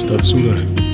Тацура.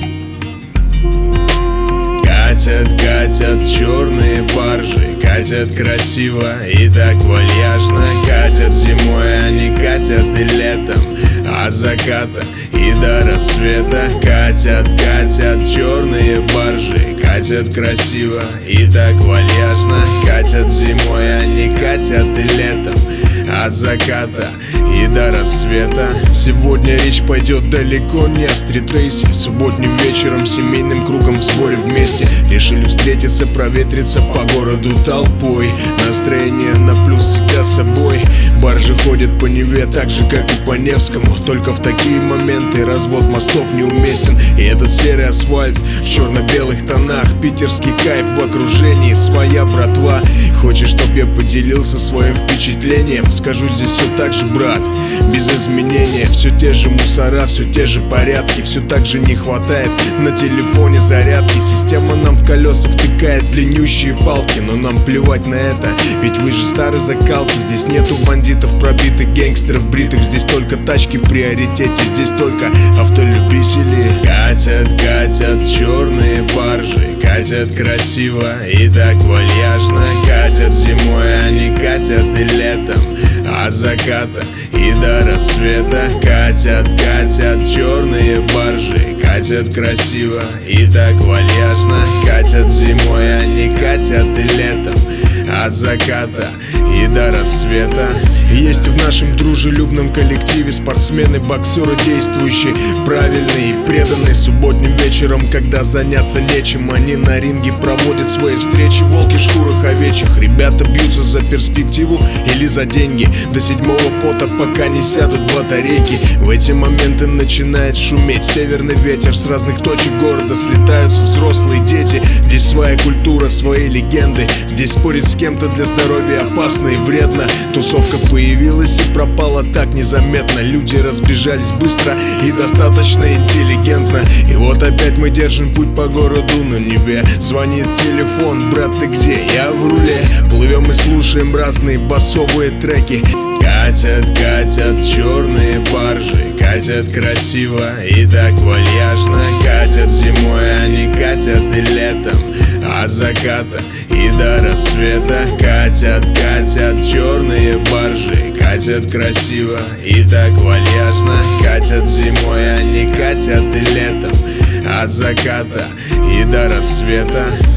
Катят, катят черные баржи, катят красиво и так вальяжно. Катят зимой, они катят и летом, от заката и до рассвета. Катят, катят черные баржи, катят красиво и так вальяжно. Катят зимой, они катят и летом, от заката и до рассвета. Сегодня речь пойдет далеко не о стритрейсе. Субботним вечером семейным кругом в сборе вместе решили встретиться, проветриться по городу толпой. Настроение на плюс всегда с собой. Баржи ходят по Неве так же, как и по Невскому. Только в такие моменты развод мостов неуместен. И этот серый асфальт в черно-белых тонах, питерский кайф в окружении, своя братва. Хочешь, чтоб я поделился своим впечатлением? Скажу, здесь все так же, брат, без изменения. Все те же мусора, все те же порядки. Все так же не хватает на телефоне зарядки. Система нам в колеса втыкает длиннющие палки. Но нам плевать на это, ведь вы же старые закалки. Здесь нету бандитов, пробитых гангстеров, бритых. Здесь только тачки в приоритете, здесь только автолюбители. Катят, катят черные баржи, катят красиво и так вальяжно. Катят зимой, они катят и летом, от заката и до рассвета. Катят, катят черные баржи, катят красиво и так вальяжно. Катят зимой, они катят и летом, от заката и до рассвета. Есть в нашем дружелюбном коллективе спортсмены, боксеры, действующие правильные и преданные. Субботним вечером, когда заняться нечем, они на ринге проводят свои встречи. Волки в шкурах овечьих, ребята бьются за перспективу или за деньги. До седьмого пота, пока не сядут батарейки. В эти моменты начинает шуметь северный ветер. С разных точек города слетаются взрослые дети. Здесь своя культура, свои легенды. Здесь спорить с кем-то для здоровья опасно и вредно. Тусовка появилась и пропала так незаметно. Люди разбежались быстро и достаточно интеллигентно. И вот опять мы держим путь по городу на Неве. Звонит телефон: брат, ты где? Я в руле. Плывем и слушаем разные басовые треки. Катят, катят черные баржи, катят красиво и так вальяжно. Катят зимой, они катят и летом, от заката и до рассвета. Катят, катят черные баржи, катят красиво и так вальяжно. Катят зимой, они катят и летом, от заката и до рассвета.